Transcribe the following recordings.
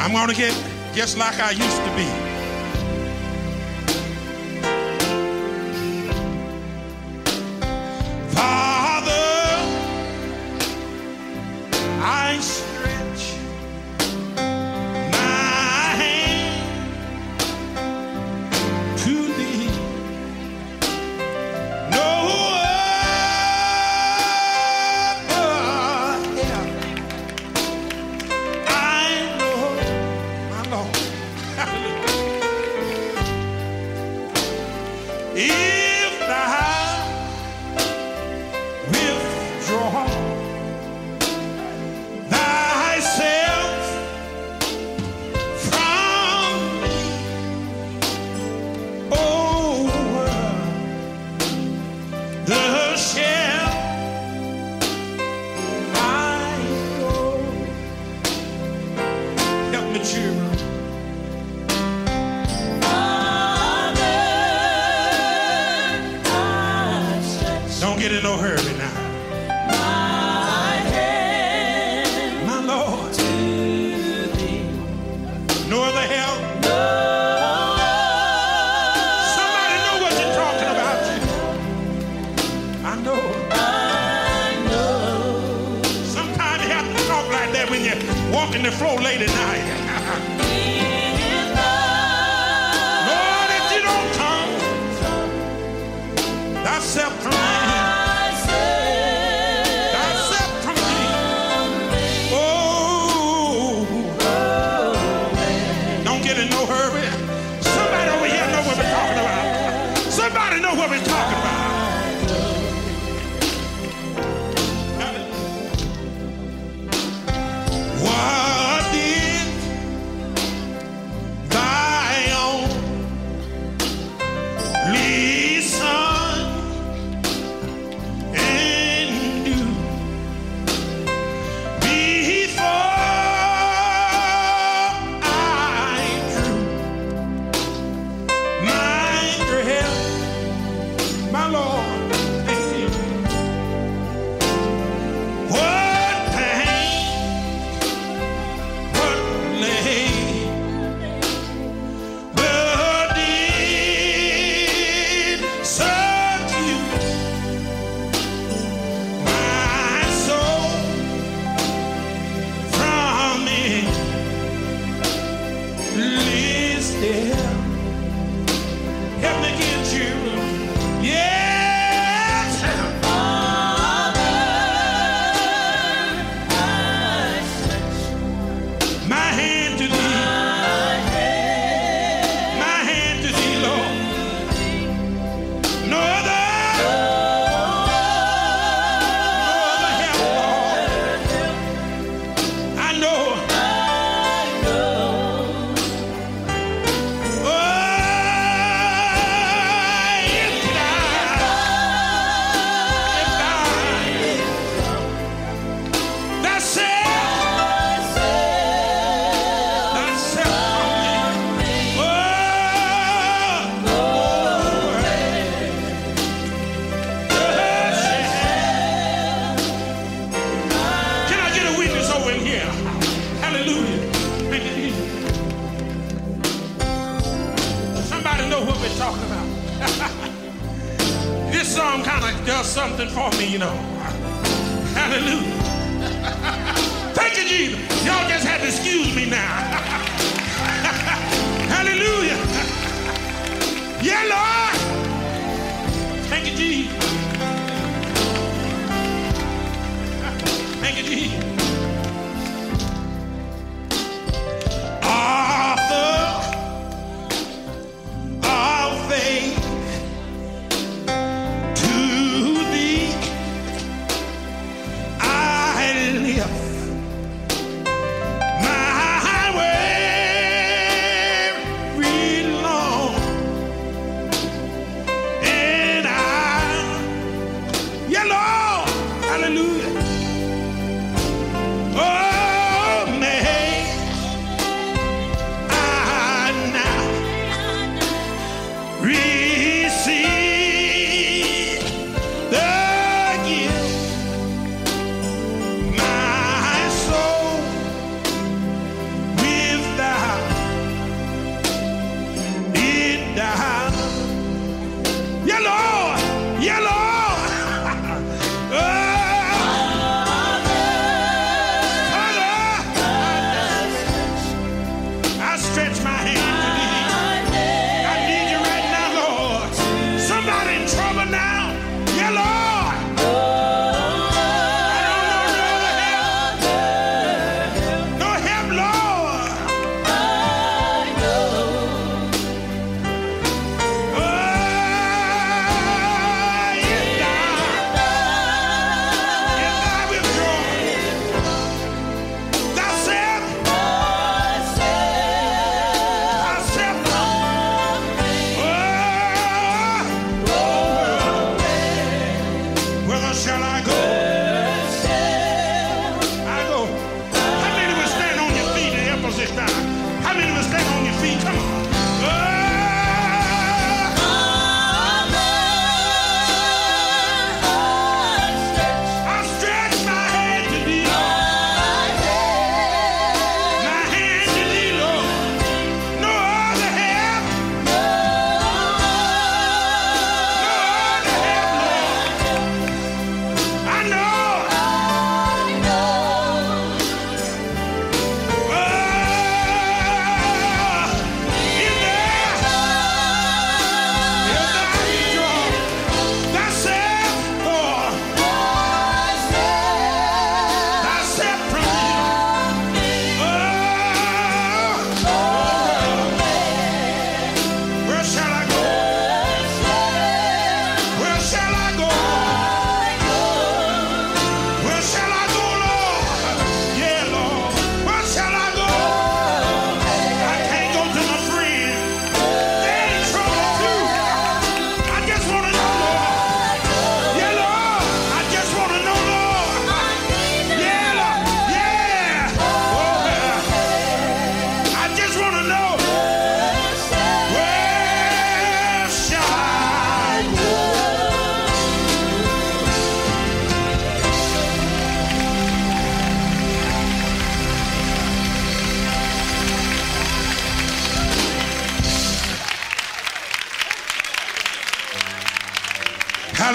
I'm going to get just like I used to be. Father, I stretch my hand to thee. No other help I know, my Lord. If thou withdraw thyself from me, over the shell I go. Help me, children. Don't get in no hurry now. My Lord. No other help. Somebody know what you're talking about. I know. Sometimes you have to talk like that when you're walking the floor late at night. Lord, if you don't come, thyself from me. Thyself from me. Oh, don't get in no hurry. Somebody over here know what we're talking about. Somebody know what we're talking about. What did thy only Son and do before I drew my breath, my Lord, what pain, what labor did subdue my soul from it. Listed. Help me get you. Yes. My hand to thee. My hand to thee, Lord. No other help, Lord. I know. Oh, if can I get a witness over in here? Hallelujah. Thank you, Jesus. Somebody know what we're talking about. This song kind of does something for me, you know. Hallelujah. Thank you, Jesus. Y'all just had to excuse me now. Hallelujah. Yeah, Lord. Thank you, Jesus. Thank you, Jesus. Author of faith, to thee I lift my weary long, and I, yeah, Lord, hallelujah. Oh, may I now receive the gift, my soul with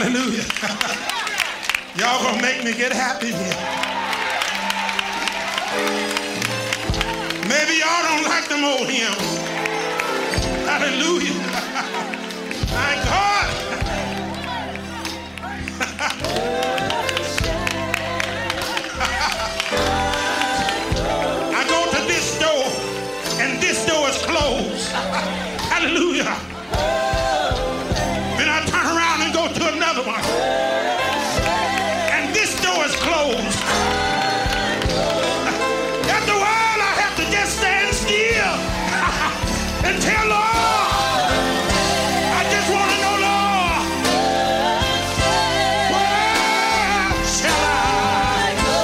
Hallelujah. Y'all gonna make me get happy here. Maybe y'all don't like them old hymns. Hallelujah. My God. I go to this door and this door is closed. Hallelujah. Then I turn around and go to another one. And this door is closed. After a while, I have to just stand still and tell Lord, I just want to know, Lord, where shall I go?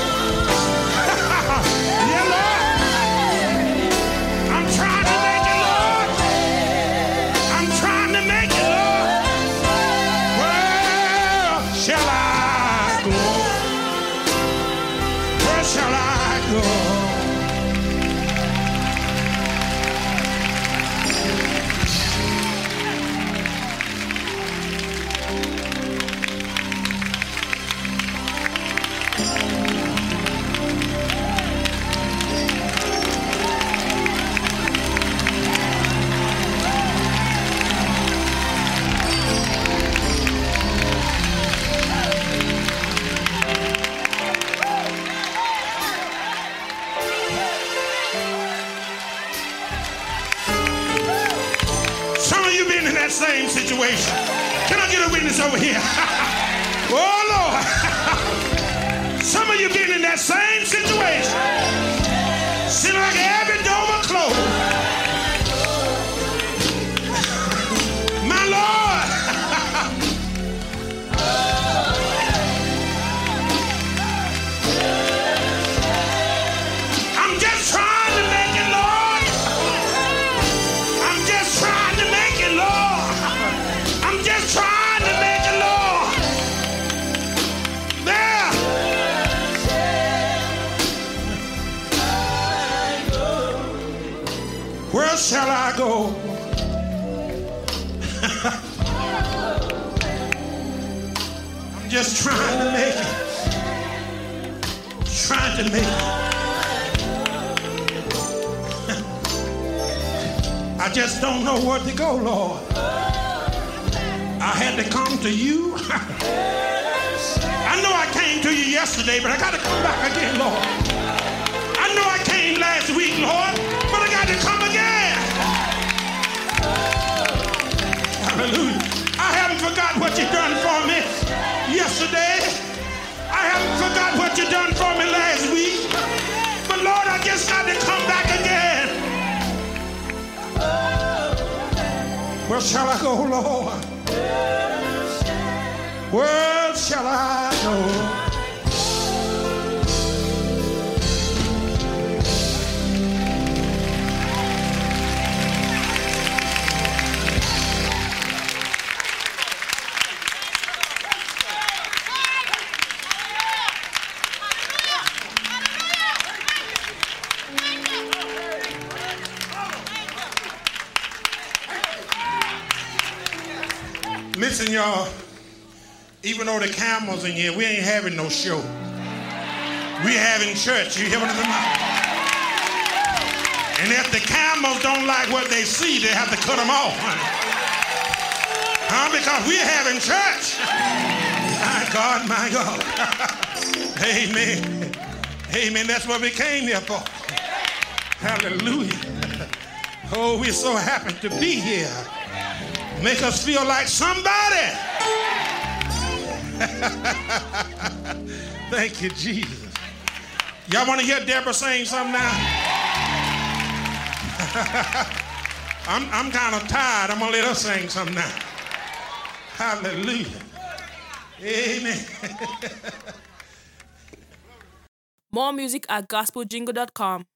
Yeah, Lord. I'm trying to make it, Lord. I'm trying to make it, Lord. Where shall I go? Where shall I go? Some of you been in that same situation. Can I get a witness over here? Oh, Lord. Some of you been in that same situation. Seem like every door was closed. My Lord. I'm just trying to make it, Lord. I'm just trying to make it, Lord. I'm just trying to make it, Lord. There. Where shall I go? I'm just trying to make it. Trying to make it. I just don't know where to go, Lord. I had to come to you. I know I came to you yesterday, but I got to come back again, Lord. I know I came last week, Lord, but I got to come again. Hallelujah. I haven't forgot what you done for me yesterday. I haven't forgot what you done for me last week. But Lord, I just got to come back again. Where shall I go, Lord? Where shall I go? Listen, y'all, even though the cameras in here, we ain't having no show. We having church. You hear what I'm saying? And if the cameras don't like what they see, they have to cut them off, honey. Because we're having church. My God, my God. Amen. Amen. That's what we came here for. Hallelujah. Oh, we're so happy to be here. Make us feel like somebody. Thank you, Jesus. Y'all want to hear Deborah sing something now? I'm kind of tired. I'm going to let her sing something now. Hallelujah. Amen. More music at gospeljingle.com.